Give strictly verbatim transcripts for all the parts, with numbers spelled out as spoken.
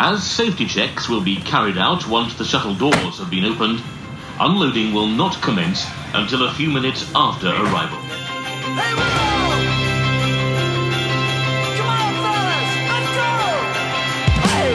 As safety checks will be carried out once the shuttle doors have been opened, unloading will not commence until a few minutes after arrival. Hey, Willow! Come on, fellas! Let's go! Hey!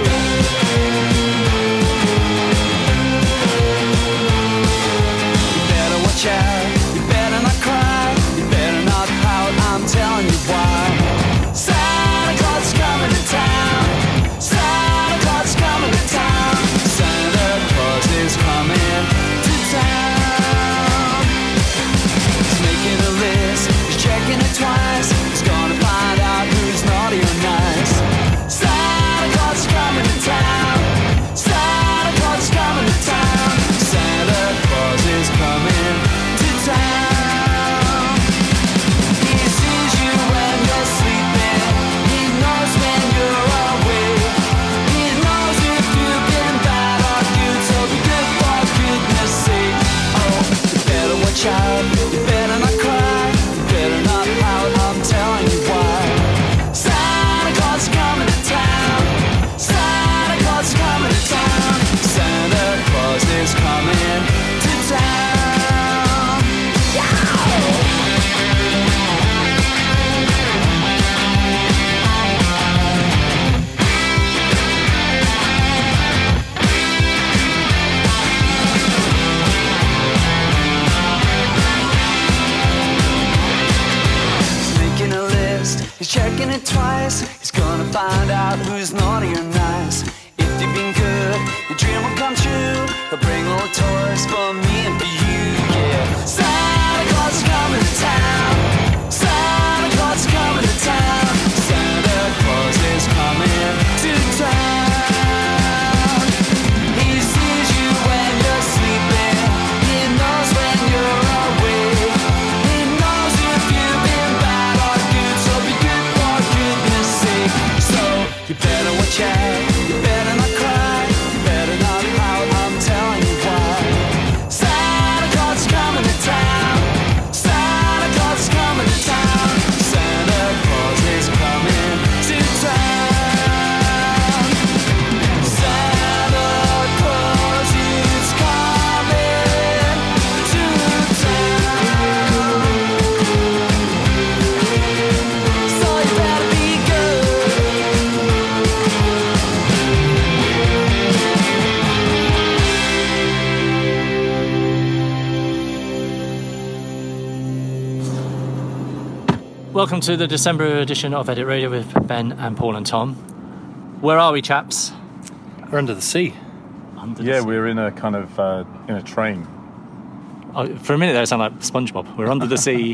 You better watch out. You better not cry. You better not pout. I'm telling you why. Santa Claus is coming to town. Santa Claus is coming to town. Santa Claus is coming to town. He's making a list. He's checking it twice. He's gonna find out who's naughty or nice. Santa Claus is coming to town. Santa Claus is coming to town. Santa Claus is coming to town. He sees you when you're sleeping. He knows when you're awake. He knows if you've been bad or good. So be good for goodness sake. Oh, you better watch out. You better not cry. You better not pout. I'm telling you why. Santa Claus is coming to town. Santa Claus is coming to town. Santa Claus is coming to town. Yeah! He's making a list, he's checking it twice. He's gonna find out who's naughty or nice. If you've been good, your dream will come true. He'll bring all the toys for me and for you, yeah. Santa Claus is coming to town. Santa Claus is coming to town. Santa Claus is coming to town. He sees you when you're sleeping. He knows when you're awake. He knows if you've been bad or good. So be good for goodness sake. So you better watch out. You better not cry. You better not pout. I'm telling you why. Santa Claus is coming to town. Santa Claus is coming to town. Santa Claus is coming to town. Santa Claus is coming to town. So you better be good. Welcome to the December edition of Edit Radio with Ben and Paul and Tom. Where are we, chaps? We're under the sea. Under the Yeah, sea. we're in a kind of uh, in a train. Oh, for a minute there, it sounded like SpongeBob. We're under the sea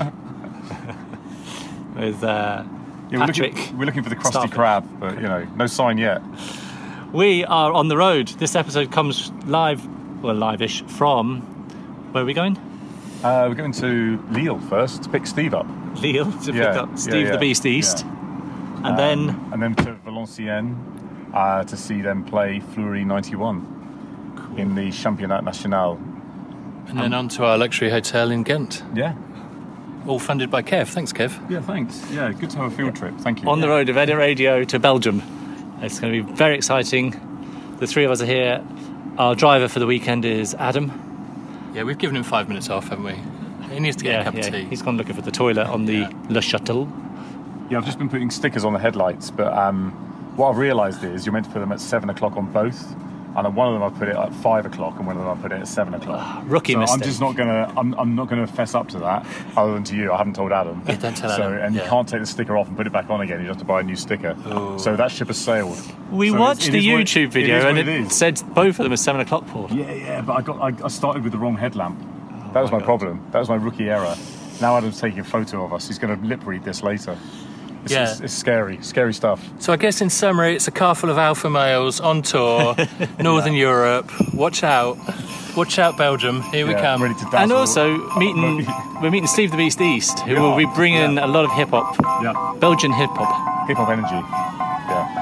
with uh, Yeah, we're, Patrick. looking, we're looking for the crusty Starfish. crab, but you know, no sign yet. We are on the road. This episode comes live, well, live-ish from. Where are we going? Uh, we're going to Lille first to pick Steve up, Lille to Yeah, pick up yeah, Steve yeah, the Beast East, yeah. and then Um, and then to Valenciennes uh, to see them play Fleury ninety-one in the Championnat National. And then on to our luxury hotel in Ghent. Yeah, All funded by Kev. Thanks, Kev. yeah, thanks. Yeah, good to have a field trip. Thank you. on the road of Edit Radio to Belgium. It's going to be very exciting. The three of us are here. Our driver for the weekend is Adam. Yeah, we've given him five minutes off, haven't we? He needs to get a cup of tea. He's gone looking for the toilet on the Le Shuttle. Yeah, I've just been putting stickers on the headlights, but um, what I've realised is you're meant to put them at seven o'clock on both. And on one of them I put it at five o'clock, and one of them I put it at seven o'clock. Rookie so mistake. I'm just not gonna. I'm, I'm not gonna fess up to that. Other than to you, I haven't told Adam. Yeah, don't tell so, Adam, And yeah. you can't take the sticker off and put it back on again. You have to buy a new sticker. Oh. So that ship has sailed. We So watched it the is what- YouTube it video is what and it it, is. said both of them at seven o'clock, Paul. Yeah, yeah, but I got. I, I started with the wrong headlamp. that was my my, God. problem. That was my rookie error. Now Adam's taking a photo of us. He's going to lip read this later. It's, Yeah. it's, it's scary, scary stuff. So I guess in summary, it's a car full of alpha males on tour, Northern Europe. Watch out. Watch out, Belgium. Here we Yeah, come. ready to dazzle. And also meeting, we're meeting Steve the Beast East, who Yeah. will be bringing a lot of hip hop, Yeah, Belgian hip hop. hip hop energy. Yeah.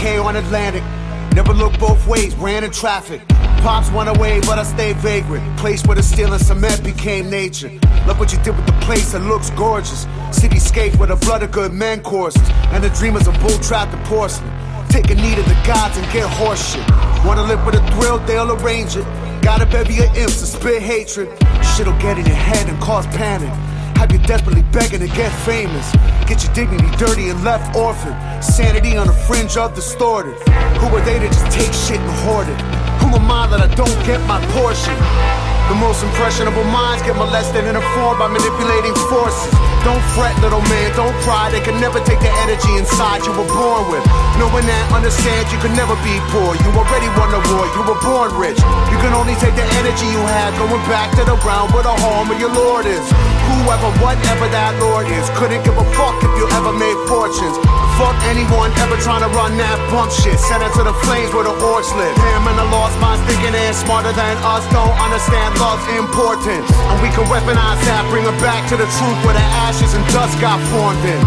K on Atlantic. Never looked both ways, ran in traffic. Pops went away, but I stayed vagrant. Place where the steel and cement became nature. Look what you did with the place, it looks gorgeous. Cityscape where the blood of good men courses. And the dreamers of bull trapped and porcelain. Take a knee to the gods and get horseshit. Wanna live with a thrill, they'll arrange it. Got a bevy of imps to spit hatred. Shit'll get in your head and cause panic. Have you desperately begging to get famous. Get your dignity dirty and left orphaned. Sanity on the fringe of distorted. Who are they to just take shit and hoard it? Who am I that I don't get my portion? The most impressionable minds get molested and informed by manipulating forces. Don't fret, little man, don't cry. They can never take the energy inside you were born with. Knowing that, understand you can never be poor. You already won the war, you were born rich. You can only take the energy you have going back to the realm where the home of your lord is. Whoever, whatever that lord is, couldn't give a fuck if you ever made fortunes. Fuck anyone ever trying to run that bump shit. Send it to the flames where the orcs live. Him and the lost minds thinking they're smarter than us. Don't understand love's importance. And we can weaponize that, bring it back to the truth where the ashes and dust got formed in.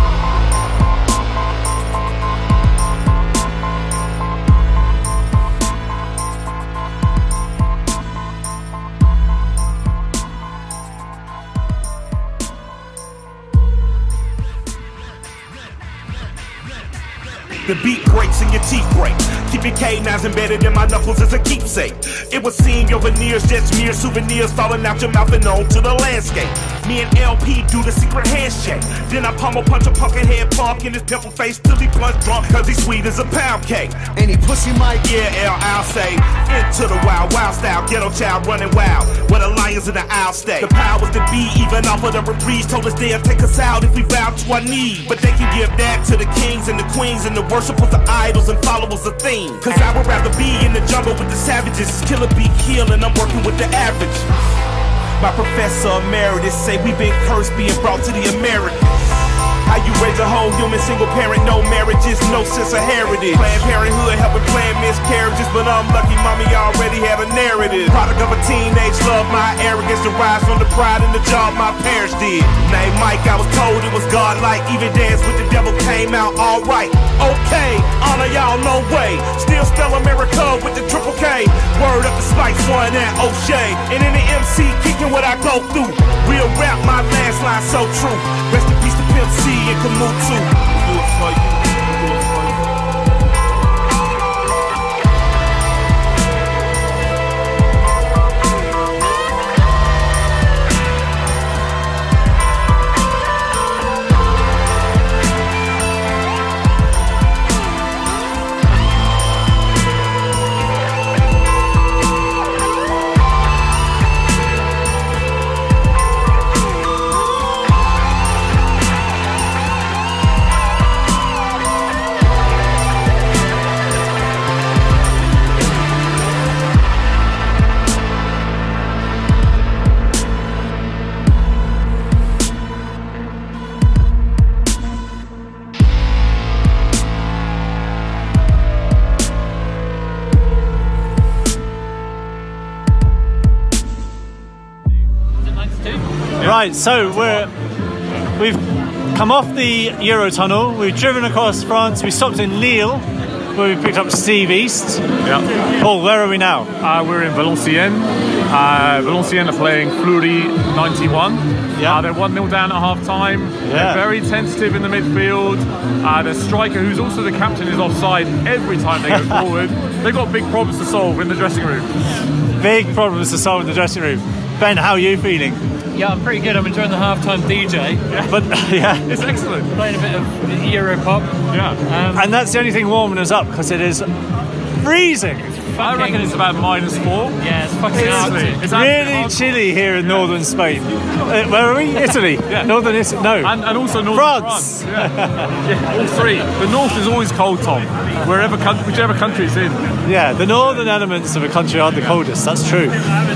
The beat breaks and your teeth break. Keep your K nines embedded in my knuckles as a keepsake. It would seem your veneers just mere souvenirs falling out your mouth and onto the landscape. Me and L P do the secret handshake. Then I pummel punch a pumpkin head punk in his pimple face till he plunge drunk cause he's sweet as a pound cake. Any pussy mic? Yeah, L, I'll say. Into the wild, wild style, ghetto child running wild. Where the lions in the aisle stay. The powers that be, even off of the reprise, told us they'll take us out if we bow to our knees. But they can give that to the kings and the queens and the worshipers of idols and followers of things. Cause I would rather be in the jungle with the savages. Killer be kill and I'm working with the average. My professor emeritus say we've been cursed being brought to the Americas. How you raise a whole human single parent, no marriages, no sense of heritage. Planned Parenthood helping plan miscarriages, but I'm lucky mommy already had a narrative. Product of a teenage love, my arrogance derives from the pride and the job my parents did. Name Mike, I was told it was godlike. Even Dance with the Devil came out alright. Okay, honor y'all, no way. Still spell America with the triple K. Word up the Spice One and O'Shea. And in the M C, kicking what I go through. Real rap, my last line so true. Rest in peace to Pimp C and Kamut too. Do it for you. Do it for you. Right, so we're we've come off the Eurotunnel. We've driven across France. We stopped in Lille, where we picked up Steve East. Yeah. Paul, where are we now? Uh, we're in Valenciennes. Uh, Valenciennes are playing Fleury ninety-one. Yeah. Uh, they're one nil down at half time. Yeah. They're very tentative in the midfield. Uh, their striker, who's also the captain, is offside every time they go forward. They've got big problems to solve in the dressing room. Big problems to solve in the dressing room. Ben, how are you feeling? Yeah, I'm pretty good. I'm enjoying the halftime D J. Yeah. But yeah, It's excellent. Playing a bit of Euro pop. Yeah. Um, and that's the only thing warming us up because it is freezing. I reckon it's about minus four. Yeah, it's fucking It's Arctic. It's Really absolutely chilly here in northern Spain. Uh, where are we? Italy. Yeah. Northern Italy. No. And, and also northern France. France. Yeah. Yeah, all three. The north is always cold, Tom. Wherever, coun- whichever country it's in. Yeah, the northern elements of a country are the coldest. That's true.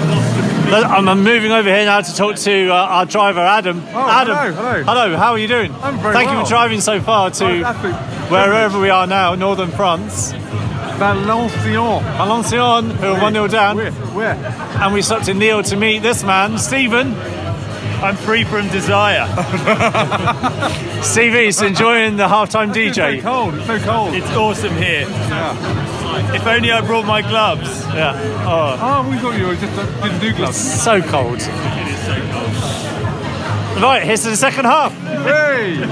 But I'm I'm moving over here now to talk to uh, our driver, Adam. Oh, Adam. hello, hello. Hello, how are you doing? I'm very Thank well. you for driving so far to Oh, absolutely. wherever we are now, northern France. Valenciennes. Valenciennes, who are one nil down. Where? Where? And we stopped in Lille to meet this man, Stephen. I'm free from desire. Stevie's enjoying the halftime D J. It's so cold. It's so cold. It's awesome here. Yeah. If only I brought my gloves. Yeah. Oh, Oh, we thought you were just uh, didn't do gloves. so cold. It is so cold. Right, here's to the second half. Hey!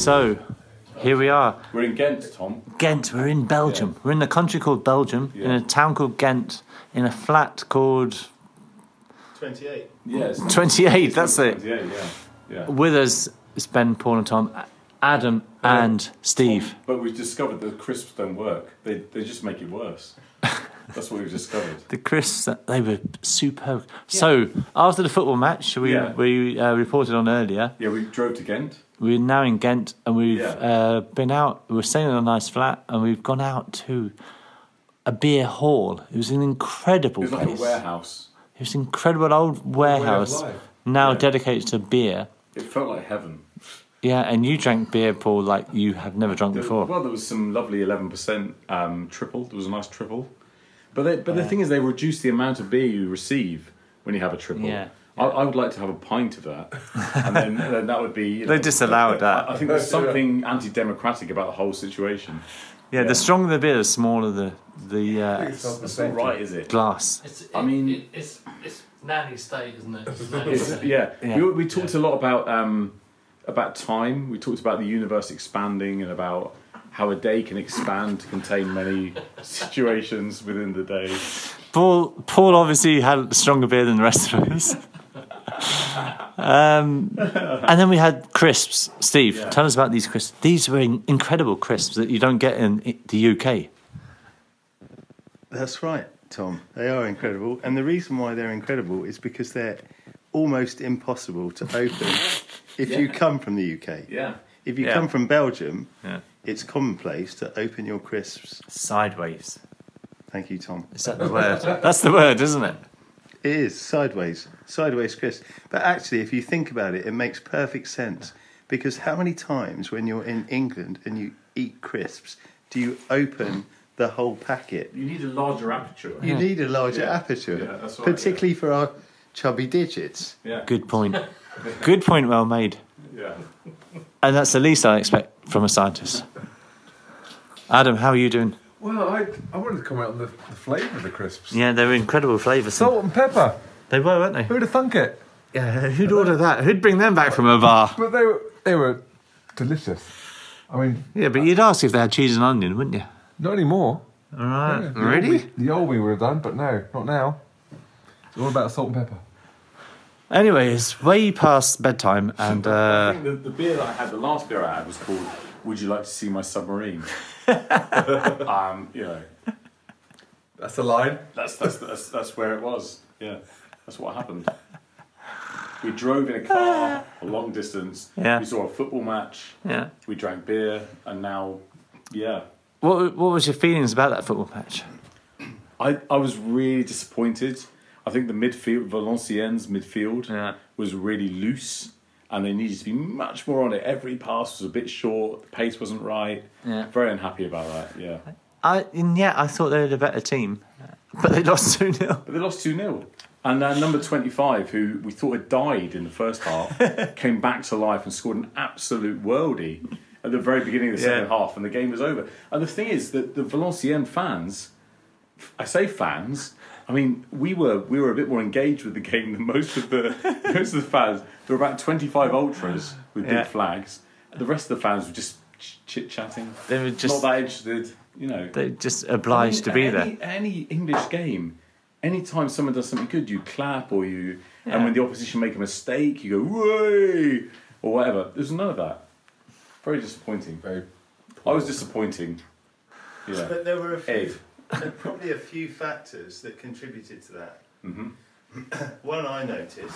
So, here we are. We're in Ghent, Tom. Ghent, we're in Belgium. Yeah. We're in a country called Belgium, Yeah. in a town called Ghent, in a flat called twenty-eight. Yes. twenty-eight, that's it. Yeah, yeah, yeah. With us is Ben, Paul and Tom, Adam and Steve. But we've discovered that the crisps don't work. They they just make it worse. That's what we've discovered. The crisps, they were superb. So, after the football match, we Yeah. we uh, reported on earlier, Yeah, we drove to Ghent. we're now in Ghent and we've Yeah. uh, been out, we were staying in a nice flat and we've gone out to a beer hall. It was an incredible It was like place. a warehouse. It was an incredible old warehouse, life. now Yeah. dedicated to beer. It felt like heaven. Yeah, and you drank beer, Paul, like you have never drunk There- before. Well, there was some lovely eleven percent um, triple. There was a nice triple. But they, but the thing is, they reduce the amount of beer you receive when you have a triple. Yeah. I, I would like to have a pint of that, and then, then that would be. You know, They disallowed that. I, I think there's something anti-democratic about the whole situation. Yeah, the stronger the beer, the smaller the the uh, That's not right, is it? glass. It's, I mean- it, it's it's nanny state, isn't it? It's nanny It's- state. yeah. Yeah. We, we talked a lot about um, about time. We talked about the universe expanding and about how a day can expand to contain many situations within the day. Paul, Paul obviously had stronger beer than the rest of us. um, and then we had crisps. Steve, Yeah. tell us about these crisps. These were in- incredible crisps that you don't get in i- the U K. That's right, Tom. They are incredible. And the reason why they're incredible is because they're almost impossible to open if you come from the U K. Yeah. If you Yeah. come from Belgium, Yeah. it's commonplace to open your crisps. Sideways. Thank you, Tom. Is that the word? That's the word, isn't it? It is sideways, sideways crisp. But actually, if you think about it, it makes perfect sense. Because how many times when you're in England and you eat crisps, do you open the whole packet? You need a larger aperture. You need a larger Yeah. aperture, Yeah, that's right, particularly for our chubby digits. Yeah. Good point. Good point, well made. Yeah. And that's the least I expect from a scientist. Adam, how are you doing? Well, I I wanted to comment on the, the flavour of the crisps. Yeah, they were incredible flavours. Salt and pepper. They were, weren't they? Who'd have thunk it? Yeah, who'd order that? Who'd bring them back from a bar? But they were they were delicious. I mean, Yeah, but you'd ask if they had cheese and onion, wouldn't you? not anymore. All right. Yeah, the Really? Old we, the old we would have done, but no, not now. It's all about salt and pepper. Anyway, it's way past bedtime, and I uh, think the, the beer that I had, the last beer I had, was called "Would You Like to See My Submarine?" um, you know, That's the line. that's that's, that's that's where it was. Yeah, that's what happened. We drove in a car a long distance. Yeah. We saw a football match. yeah. We drank beer, and now, yeah, What what was your feelings about that football match? I I was really disappointed. I think the midfield, Valenciennes midfield, Yeah. was really loose, and they needed to be much more on it. Every pass was a bit short. The pace wasn't right. Yeah. Very unhappy about that. Yeah. I and yeah, I thought they were the better team, but they lost two nil. But they lost two nil. And uh, number twenty-five, who we thought had died in the first half, came back to life and scored an absolute worldie at the very beginning of the second Yeah. half, and the game was over. And the thing is that the Valenciennes fans, I say fans, I mean we were we were a bit more engaged with the game than most of the most of the fans. There were about twenty-five ultras with Yeah. big flags. The rest of the fans were just chit chatting. They were just Not that interested, you know. they were just obliged to be any, there. Any English game, anytime someone does something good, you clap or you, Yeah. and when the opposition make a mistake, you go "Way!" or whatever. There's none of that. Very disappointing. Very I was disappointing. Yeah. But there were a few, Ed. there were probably a few factors that contributed to that. Mm-hmm. One I noticed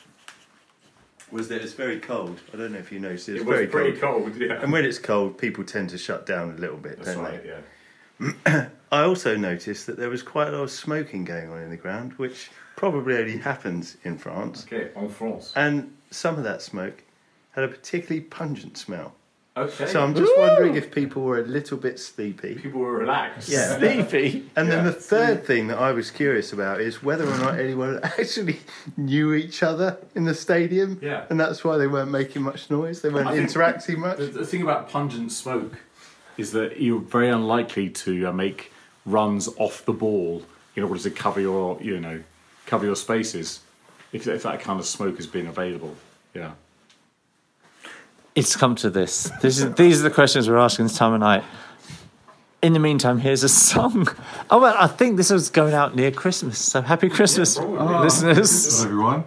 was that it's very cold. I don't know if you noticed it. It's It was very pretty cold. cold. Yeah. And when it's cold, people tend to shut down a little bit, That's don't right. they? Yeah. I also noticed that there was quite a lot of smoking going on in the ground, which probably only happens in France. Okay. En France. And some of that smoke had a particularly pungent smell. Okay. So I'm just wondering if people were a little bit sleepy. People were relaxed. Yeah. Sleepy. And then Yeah. the third thing that I was curious about is whether or not anyone actually knew each other in the stadium. Yeah. And that's why they weren't making much noise. They weren't I think interacting much. The, the thing about pungent smoke is that you're very unlikely to uh, make runs off the ball in order to cover your, you know, cover your spaces if, if that kind of smoke has been available. Yeah. It's come to this. This is these are the questions we're asking this time of night. In the meantime, here's a song. Oh well, I think this was going out near Christmas. So happy Christmas, Yeah, oh, listeners! Everyone.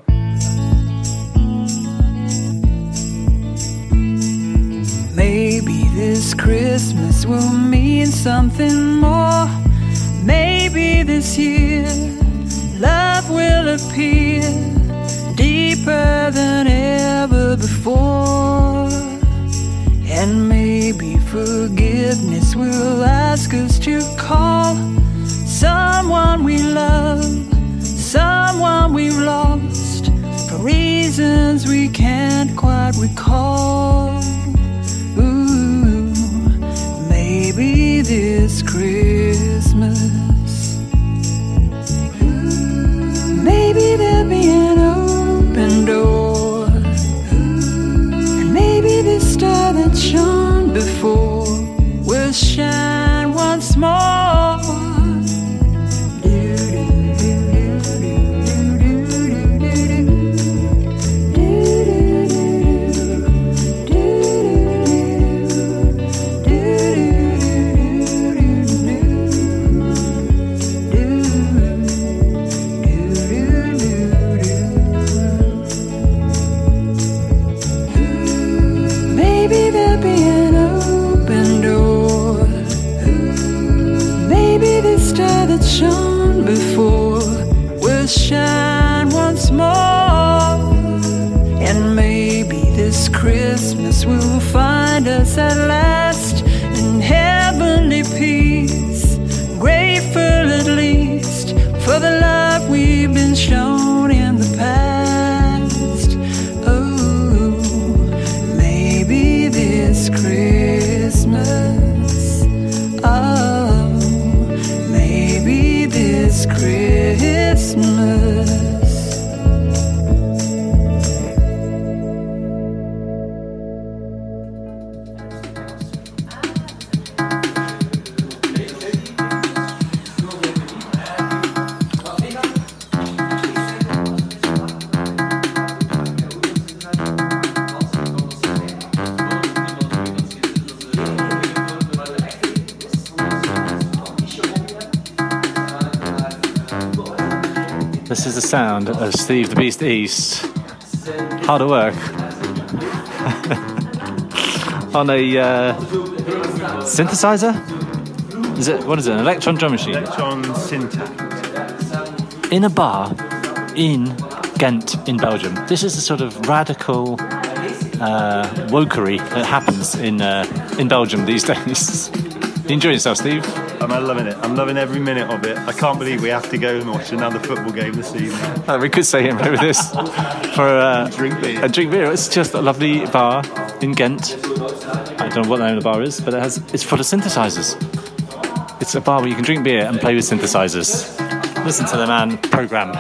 Maybe this Christmas will mean something more. Maybe this year love will appear deeper than ever before. And maybe forgiveness will ask us to call someone we love, someone we've lost, for reasons we can't quite recall. Ooh, maybe this Christmas, maybe there'll be an open door, and maybe this star that shone before will shine once more. Shone before will shine once more. And maybe this Christmas will find us at last in heavenly peace, grateful at least for the love we've been shown in the past. Oh, maybe this Christmas, oh, this Christmas. This is the sound of Steve the Beast East. Hard at work. On a uh, synthesizer? Is it, what is it, an electron drum machine? Electron Syntact. In a bar in Ghent, in Belgium. This is the sort of radical uh, wokery that happens in uh, in Belgium these days. You enjoying yourself, Steve? I'm loving it. I'm loving every minute of it. I can't believe we have to go and watch another football game this evening. Uh, we could stay here over this for uh, drink beer. a drink beer. It's just a lovely bar in Ghent. I don't know what the name of the bar is, but it has it's full of synthesizers. It's a bar where you can drink beer and play with synthesizers. Listen to the man program.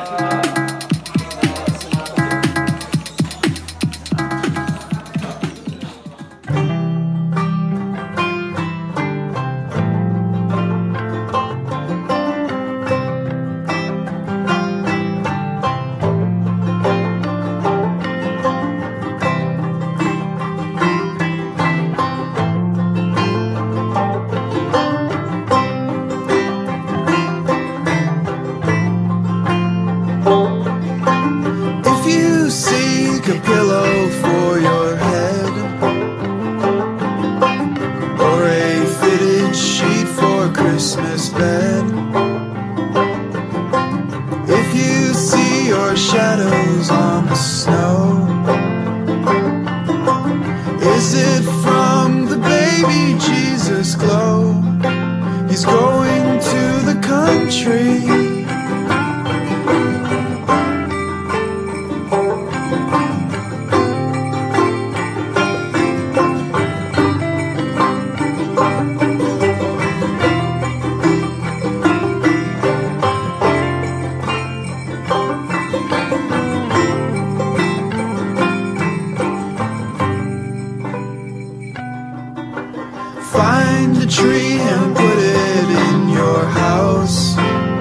Find a tree and put it in your house.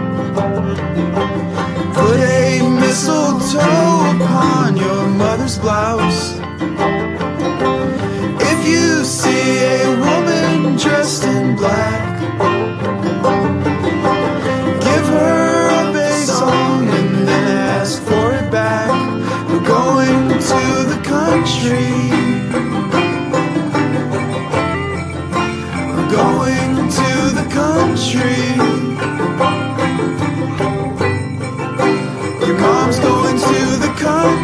Put a mistletoe upon your mother's blouse.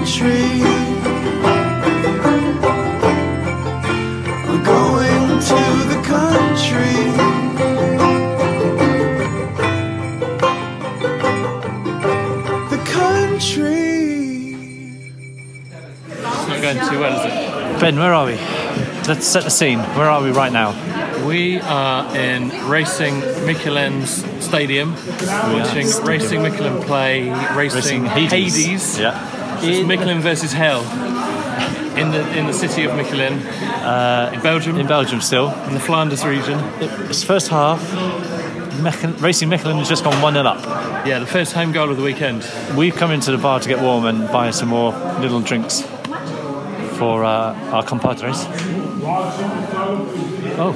country. We're going to the country. The country. It's not going too well, is it? Ben, where are we? Let's set the scene. Where are we right now? We are in Racing Michelin's stadium, watching Stadium. Racing Michelin play Racing, Racing Hades. Hades. Yeah. It's Michelin versus Hell in the in the city of Michelin, uh, in Belgium, In Belgium still. in the Flanders region. It's first half. Mechl- Racing Michelin has just gone one nil up. Yeah, the first home goal of the weekend. We've come into the bar to get warm and buy some more little drinks for uh, our compadres. Oh.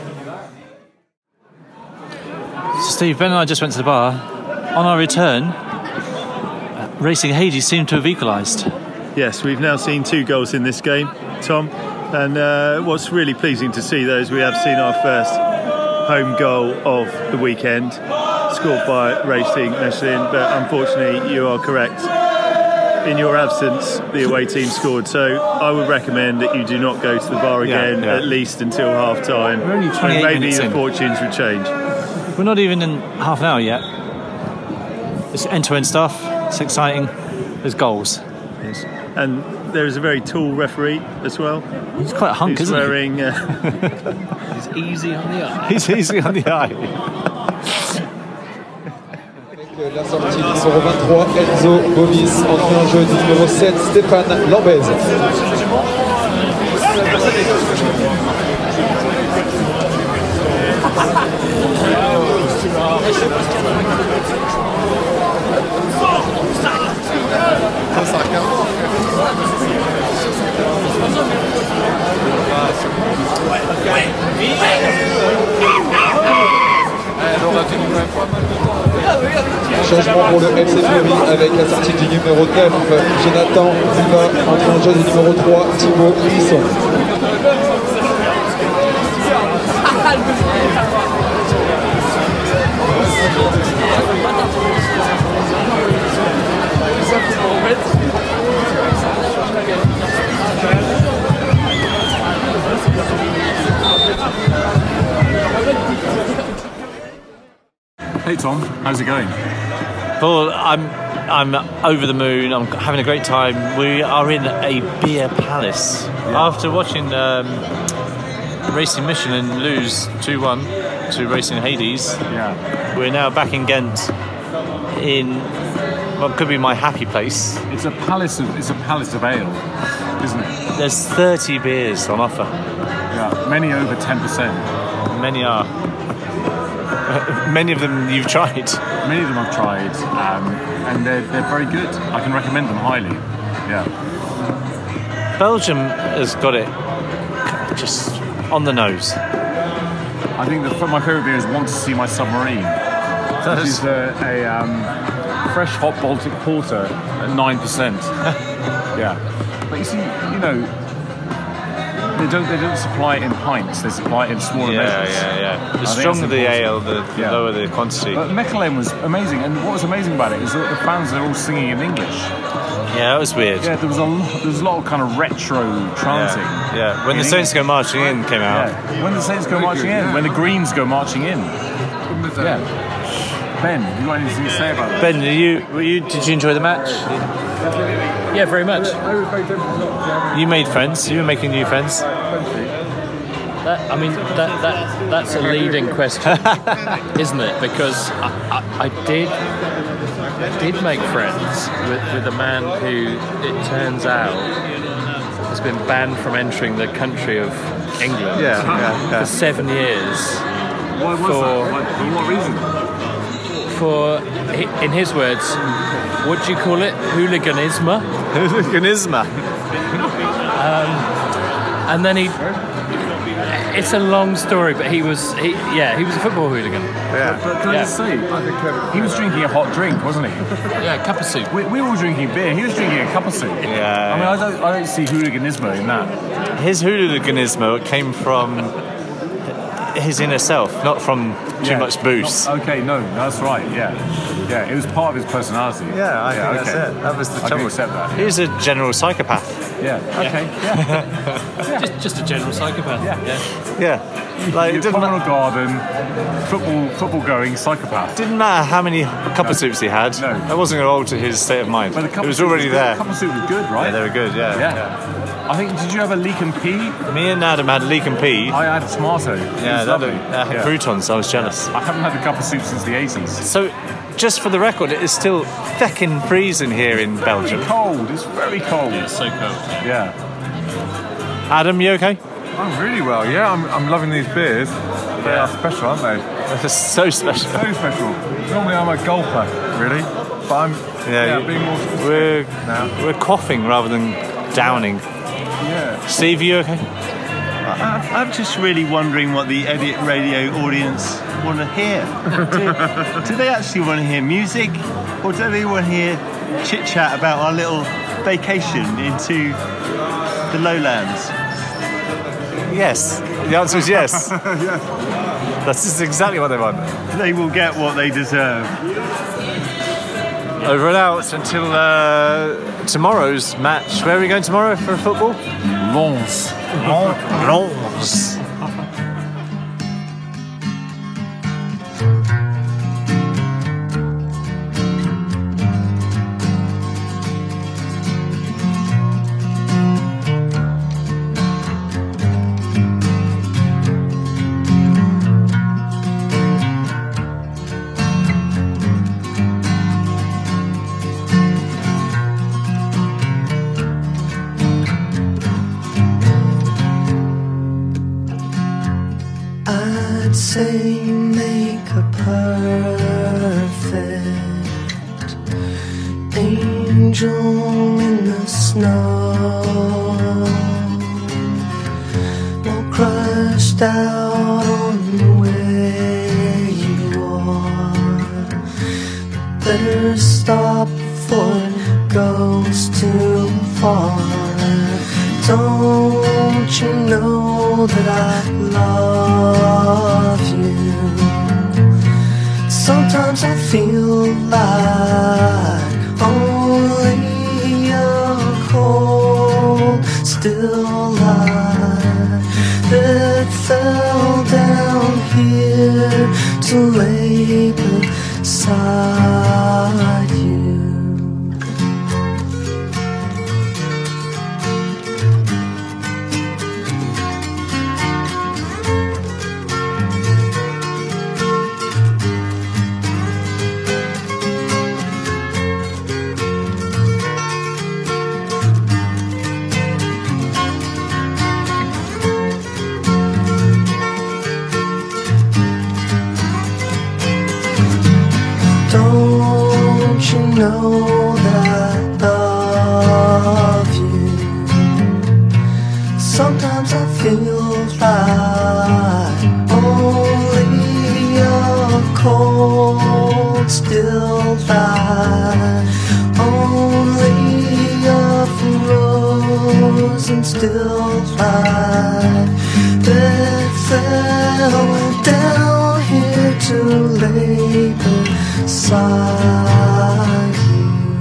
So Steve, Ben and I just went to the bar. On our return, uh, Racing Hades seemed to have equalised. Yes, we've now seen two goals in this game, Tom. And uh, what's really pleasing to see, though, is we have seen our first home goal of the weekend, scored by Racing Michelin. But unfortunately, you are correct. In your absence, the away team scored. So I would recommend that you do not go to the bar Yeah, again, yeah. at least until half time. We're only twenty-eight and maybe minutes the in. fortunes would change. We're not even in half an hour yet. It's end-to-end stuff. It's exciting. There's goals. Yes. And there is a very tall referee as well. He's quite a hunk, He's isn't he? wearing. Uh, He's easy on the eye. He's easy on the eye. La sortie du numéro vingt-trois, Enzo Bovis, entrée en jeu du numéro sept, Stéphane Lambez. Changement pour le F C Fleury avec la sortie du numéro neuf, Jonathan Dumas, entrée en jeu du numéro trois, Thibaut Risson. Hey Tom, how's it going? Paul, I'm I'm over the moon. I'm having a great time. We are in a beer palace after watching um, Racing Michelin lose two one to Racing Hades. Yeah. We're now back in Ghent in what could be my happy place. It's a palace of it's a palace of ale, isn't it? There's thirty beers on offer. Yeah. Many over ten percent. Many are. Many of them you've tried. Many of them I've tried, um, and they're they're very good. I can recommend them highly. Yeah. Belgium has got it just on the nose. I think the, my favourite beer is Want to See My Submarine, which is a, a um, fresh hot Baltic porter at nine percent. Yeah, but you see, you know, they don't they don't supply it in pints. They supply it in smaller Yeah, measures. yeah, yeah. The I think stronger that's the important. ale, the, the Yeah. lower the quantity. But Mechelen was amazing, and what was amazing about it is that the fans are all singing in English. Yeah, that was weird. Yeah, there was a lot, there was a lot of kind of retro chanting. Yeah, yeah. When in the Saints English. Go Marching In came out. Yeah. When the Saints go marching in, when the Greens go marching in. Yeah. Ben, you got anything to say about that? Ben, did you, were you did you enjoy the match? Yeah, very much. You made friends. You were making new friends. That, I mean, that, that that's a leading question, isn't it? Because I, I, I did I did make friends with, with a man who, it turns out, has been banned from entering the country of England Yeah, yeah, yeah. for seven years. Why was for, that? Why, for what reason? For, hi- in his words, what do you call it? Hooliganism. Hooliganism. And then he. It's a long story, but he was, he, yeah, he was a football hooligan. But, but can I Yeah. just say, he was drinking a hot drink, wasn't he? Yeah, a cup of soup. We, we were all drinking beer. He was drinking a cup of soup. Yeah. I mean, I don't, I don't see hooliganism in that. His hooliganism came from his inner self, not from too Yeah. much booze. Okay, no, that's right. Yeah, yeah. It was part of his personality. Yeah, I think okay. that's it. That was the I can trouble. accept that. He was a general psychopath. Yeah. Okay. Yeah. Just, just a general psychopath. Yeah. Yeah. Like, it You're didn't, common ma- garden, football, football-going psychopath. didn't matter how many cup of soups he had. No. That wasn't going to alter his state of mind. But the cup It of was soup already good. there. The cup of soup was good, right? Yeah, they were good, yeah. Yeah. I think. Did you have a leek and pea? Me and Adam had leek and pea. I had tomato. It yeah, was that lovely. uh, Yeah. croutons. I was jealous. I haven't had a cup of soup since the eighties. So, just for the record, it is still feckin' freezing here in Belgium. It's cold. It's very cold. It's so cold. Yeah. Adam, you okay? I'm really well, yeah. I'm, I'm loving these beers. They are special, aren't they? They're so special. So special. Normally I'm a gulper, really. But I'm Yeah, yeah, you- being more specific We're now. we're coughing rather than downing. Yeah. Steve, you okay? I, I'm just really wondering what the Edit Radio audience want to hear. do, do they actually want to hear music, or do they want to hear chit chat about our little vacation into the lowlands? Yes. The answer is yes. That's just exactly what they want. They will get what they deserve. Over and out until uh, tomorrow's match. Where are we going tomorrow for football? Lons. Lons. I'd say make a perfect angel in the snow, all crushed out on where you are. Better stop before it goes too far. Don't you know that I love you? Sometimes I feel like only a cold, still light that fell down here to lay beside you. Don't you know that I love you? Sometimes I feel like only a cold, still light, only a frozen still light that fell down here to lay beside you.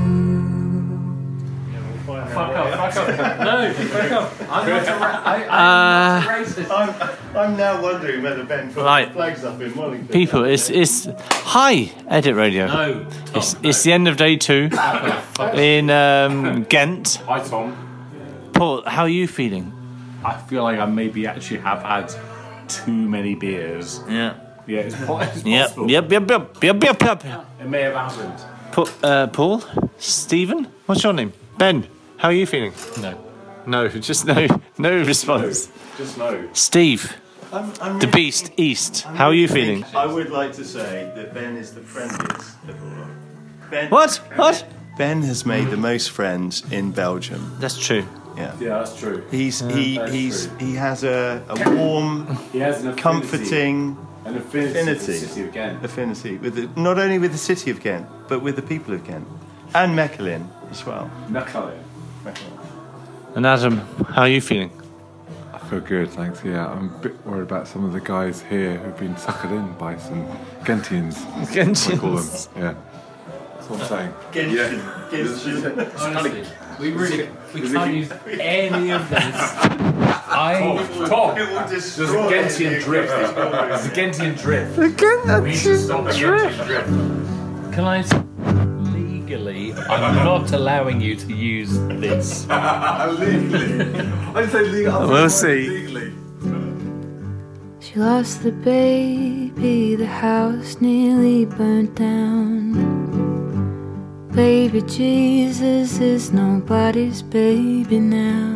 Fuck up, fuck up. No, fuck up. I'm not a ra- I, I'm Uh, not racist. I'm, I'm now wondering whether Ben put Right. flags up in Wellington. People, it's it's hi Edit Radio. No. It's it's the end of day two in um, Ghent. Hi, Tom. Paul, how are you feeling? I feel like I maybe actually have had too many beers. Yeah. Yeah, it's, po- it's Yep. possible. Yep. Yep. Yep. Yep. Yep. Yep. It may have happened. Pa- uh, Paul, Stephen, what's your name? Ben. How are you feeling? No. No, just no, no response. Just no. Steve, I'm, I'm the really- Beast East. I'm How are you really feeling? think- I would like to say that Ben is the friendliest of all. Ben, What? What? Ben has made the most friends in Belgium. That's true. Yeah. Yeah, that's true. He's he That's he's true. he has a, a warm, He has an affinity, comforting an affinity, affinity. for the city of Ghent. affinity with the, not only with the city of Ghent, but with the people of Ghent and Mechelen as well. Mechelen. And Adam, how are you feeling? I I feel good, thanks. Yeah, I'm a bit worried about some of the guys here who've been suckered in by some Gentians. Gentians. I call them. Yeah. That's what I'm saying. Gentian. Yeah. Honestly, we really we can't use any of this. I Tom, there's a Gentian drift. There's a Gentian drift. The Gentian We need to stop the Gentian drift. Can I s- legally? I'm not allowing you to use this. Legally. I say legal. We'll see. Legally. She lost the baby, the house nearly burnt down. Baby Jesus is nobody's baby now.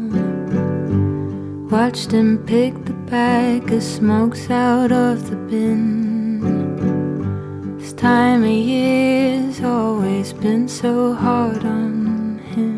Watched him pick the bag of smokes out of the bin. This time of year's always been so hard on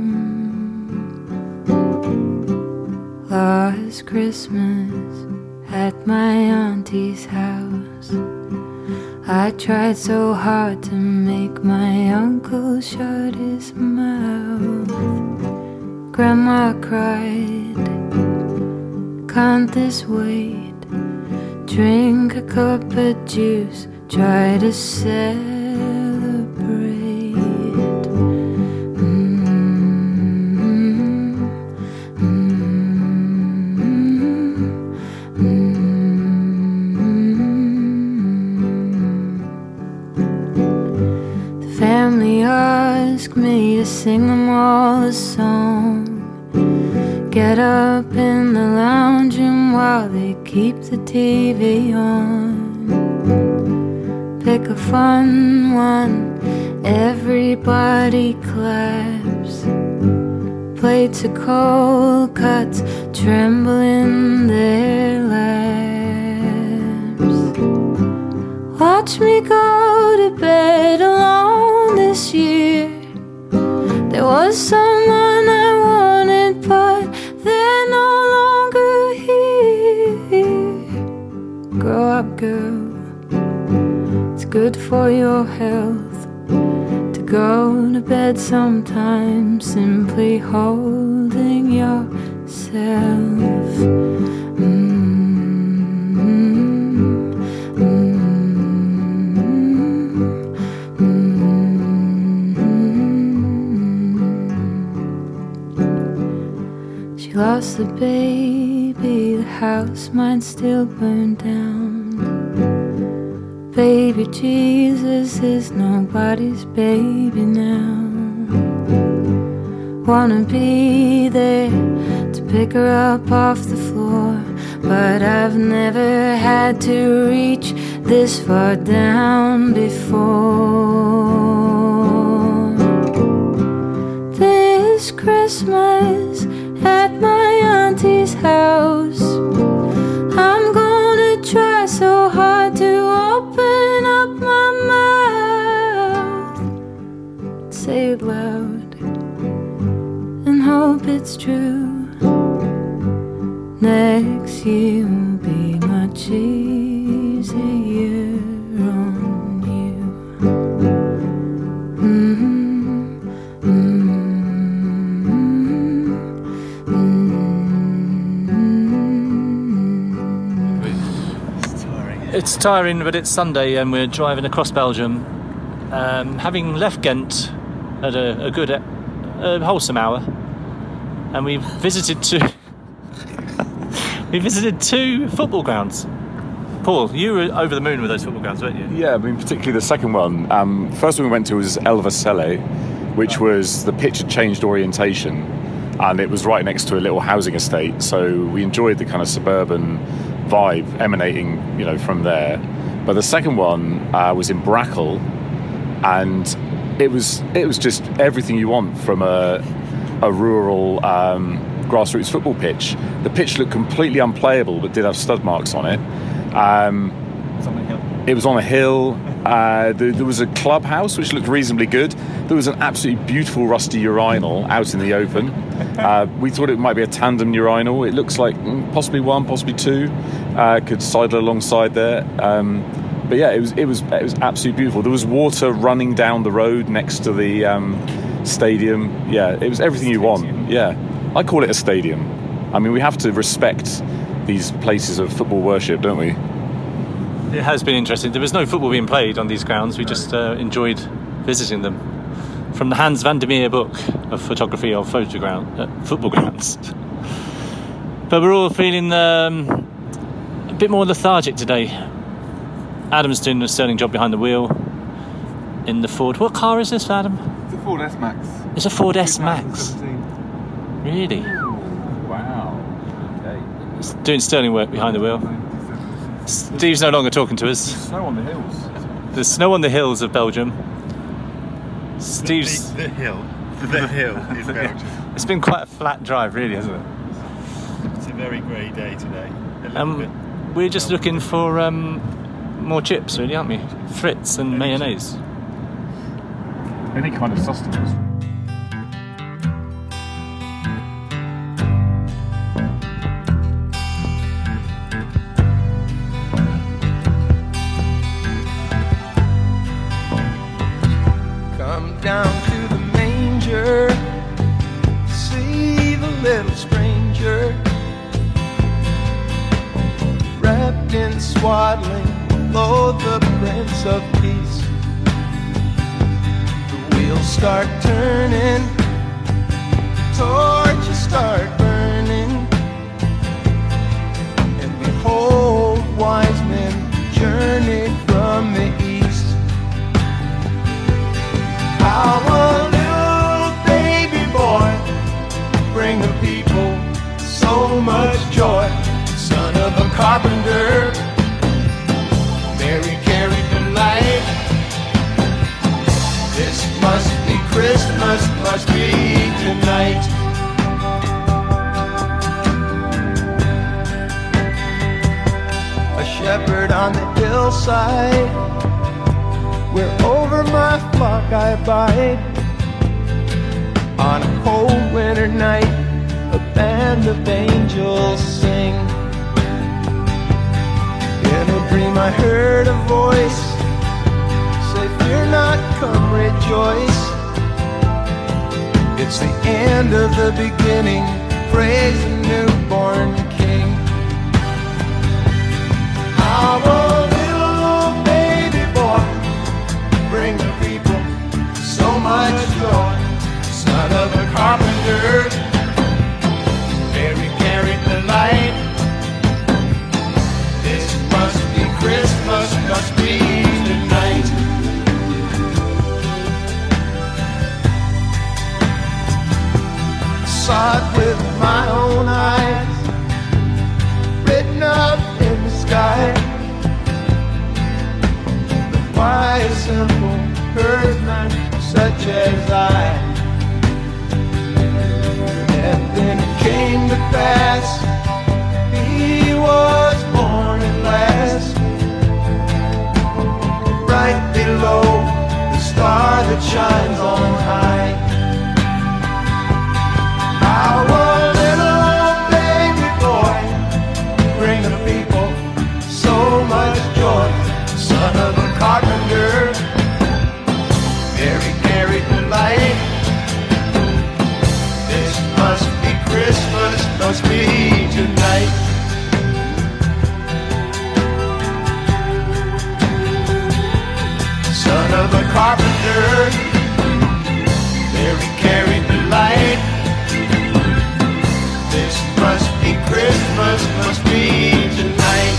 him. Last Christmas at my auntie's house, I tried so hard to make my uncle shut his mouth. Grandma cried, can't this wait? Drink a cup of juice, try to celebrate. Mm-hmm. Mm-hmm. Family asked me to sing them all a song. Get up in the lounge room while they keep the T V on. Pick a fun one, everybody claps. Plates of cold cuts tremble in their laps. Watch me go to bed alone this year. There was someone I wanted, but they're no longer here. Grow up, girl. It's good for your health to go to bed sometimes simply holding yourself. Lost the baby, the house might still burn down. Baby Jesus is nobody's baby now. Wanna be there to pick her up off the floor, but I've never had to reach this far down before. This Christmas at my auntie's house, I'm gonna try so hard to open up my mouth, say it loud, and hope it's true. Next year will be much easier on you. Mm-hmm. It's tiring, but it's Sunday and we're driving across Belgium, um, having left Ghent at a, a good, a wholesome hour, and we visited two. we visited two football grounds. Paul, you were over the moon with those football grounds, weren't you? Yeah, I mean, particularly the second one. Um, first one we went to was Elversele, which was the pitch had changed orientation, and it was right next to a little housing estate. So we enjoyed the kind of suburban vibe emanating, you know, from there. But the second one uh, was in Brakel, and it was it was just everything you want from a a rural um, grassroots football pitch. The pitch looked completely unplayable, but did have stud marks on it. Um, it was on a hill. Uh, there, there was a clubhouse which looked reasonably good. There was an absolutely beautiful rusty urinal out in the open. Uh, we thought it might be a tandem urinal. It looks like possibly one, possibly two, uh, could sidle alongside there. Um, but yeah, it was it was it was absolutely beautiful. There was water running down the road next to the um, stadium. Yeah, it was everything you want. Yeah, I call it a stadium. I mean, we have to respect these places of football worship, don't we? It has been interesting. There was no football being played on these grounds. We just uh, enjoyed visiting them. From the Hans van der Meer book of photography of photoground, uh, football grounds. But we're all feeling um, a bit more lethargic today. Adam's doing a sterling job behind the wheel in the Ford. What car is this, Adam? It's a Ford S-Max. It's a Ford S-Max. Really? Wow. Okay. It's doing sterling work behind the wheel. Steve's no longer talking to us. Snow on the hills. There's snow on the hills of Belgium. Steve's... The, the hill. The hill is Belgium. It's been quite a flat drive, really, hasn't it? It's a very grey day today. A little Um, bit. we're just looking for um, more chips, really, aren't we? Fritz and mayonnaise. Any kind of sustenance. Come down to the manger, see the little stranger, wrapped in swaddling, lo, the Prince of Peace. The wheels start turning, torches start burning, and behold, wise men journey from the east. How a little baby boy bring the people so much joy. Son of a carpenter, Mary carried the light. This must be Christmas, must be tonight. A shepherd on the hillside, where over my flock I abide. On a cold winter night, a band of angels sing. In a dream I heard a voice say, fear not, come rejoice. It's the end of the beginning, praise the newborn King. How a little baby boy bring the people so much joy. Son of a carpenter, Mary carried the light. This must be Christmas, must be tonight. Saw it with my own eyes, written up in the sky. Why a simple herdsman such as I? And then it came to pass, he was born at last, right below the star that shines on high. How a little baby boy bring the people so much joy. Son of a carpenter, Mary carried the light. This must be Christmas, must be tonight. Son of a carpenter, Mary carried the light. This must be Christmas, must be tonight.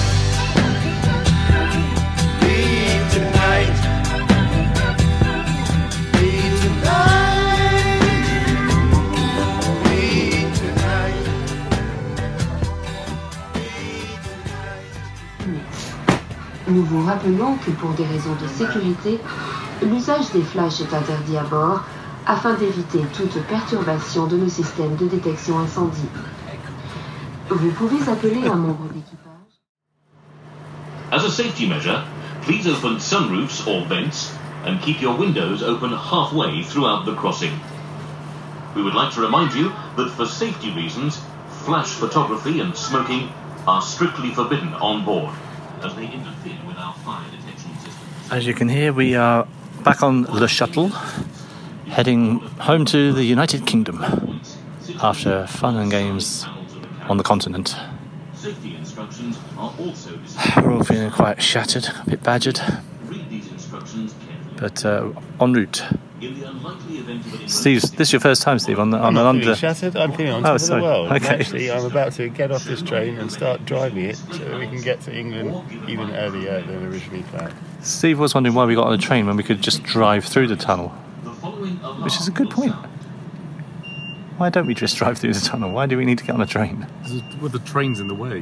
Nous vous rappelons que pour des raisons de sécurité, l'usage des flashs est interdit à bord afin d'éviter toute perturbation de nos systèmes de détection incendie. Vous pouvez appeler un membre d'équipage. As a safety measure, please open sunroofs or vents and keep your windows open halfway throughout the crossing. We would like to remind you that for safety reasons, flash photography and smoking are strictly forbidden on board, as they interfere with our fire detection systems. As you can hear, we are back on Le Shuttle, heading home to the United Kingdom after fun and games on the continent. Safety instructions are also We're all feeling quite shattered, a bit badgered, Read these instructions carefully. but uh, en route. In the unlikely event of an Steve, this is your first time, Steve, on the on I'm the not under. feeling shattered. I'm feeling on top Oh, of sorry. the world. And Okay. Actually, I'm about to get off this train and start driving it so that we can get to England even earlier than originally planned. Steve was wondering why we got on a train when we could just drive through the tunnel, which is a good point. Why don't we just drive through the tunnel? Why do we need to get on a train? Well, the train's in the way.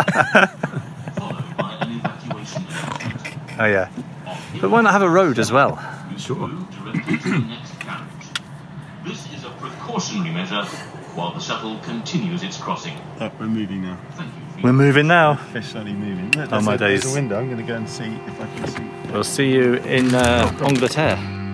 Oh yeah, but why not have a road as well? Sure. This is a precautionary measure while the shuttle continues its crossing. Oh, we're moving now. We're moving now. Officially moving. Look, Oh there's my a, there's days. a window. I'm going to go and see if I can see. We'll see you in uh, Angleterre.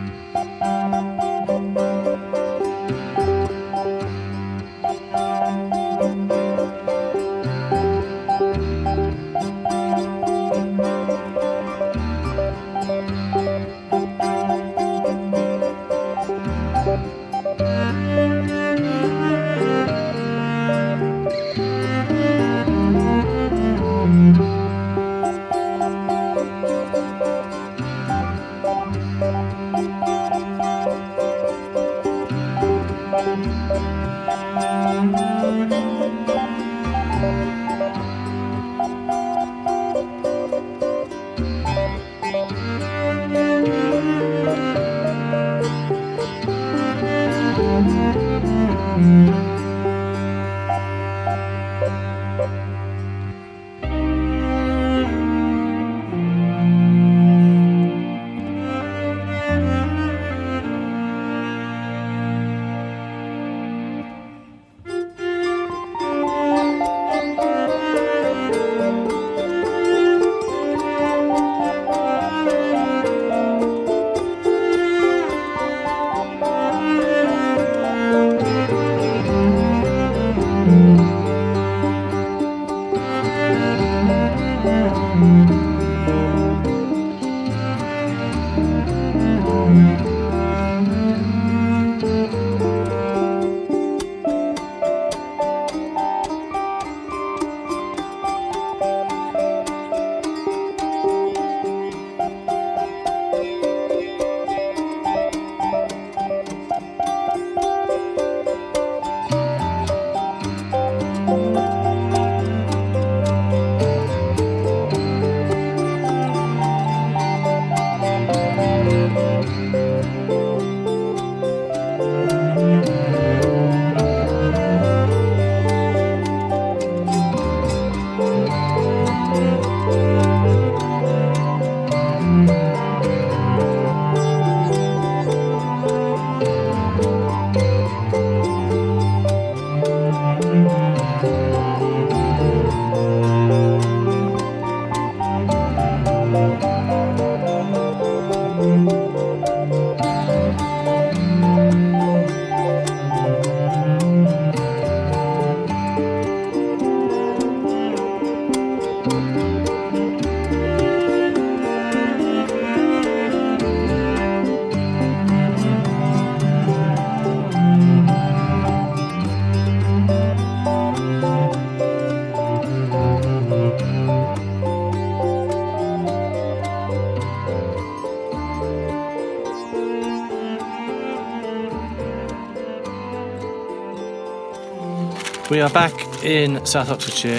We are back in South Oxfordshire,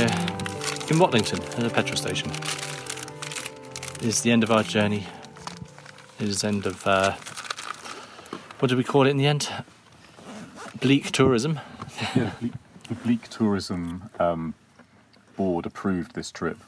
in Watlington, at a petrol station. It is the end of our journey. It is the end of, uh, what did we call it in the end? Bleak tourism. Yeah, bleak, the Bleak Tourism um, Board approved this trip.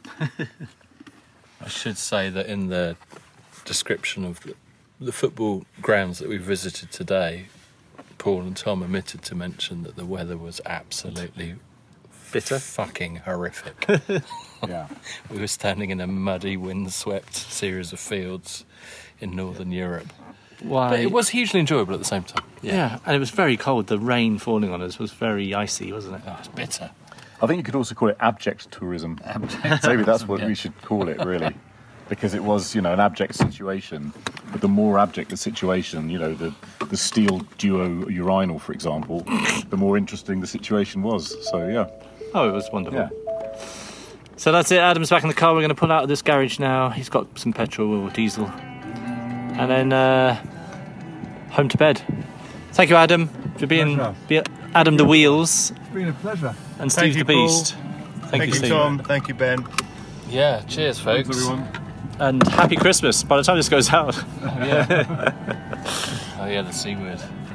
I should say that in the description of the, the football grounds that we visited today, Paul and Tom omitted to mention that the weather was absolutely bitter, fucking horrific. Yeah, we were standing in a muddy, windswept series of fields in northern Europe. Why? But it was hugely enjoyable at the same time. Yeah. yeah, and it was very cold. The rain falling on us was very icy, wasn't it? Oh, it was bitter. I think you could also call it abject tourism. Abject Maybe that's what yeah. we should call it, really. Because it was, you know, an abject situation. But the more abject the situation, you know, the, the steel duo urinal, for example, the more interesting the situation was. So, yeah. Oh, it was wonderful. Yeah. So that's it. Adam's back in the car. We're going to pull out of this garage now. He's got some petrol or diesel. And then uh, home to bed. Thank you, Adam, for being, being Adam the Wheels. It's been a pleasure. And Steve the Beast. Thank, Thank you, you, Steve. Tom. Thank you, Ben. Yeah, cheers, folks. Thanks, everyone. And happy Christmas by the time this goes out. Yeah. Oh, yeah, the C word.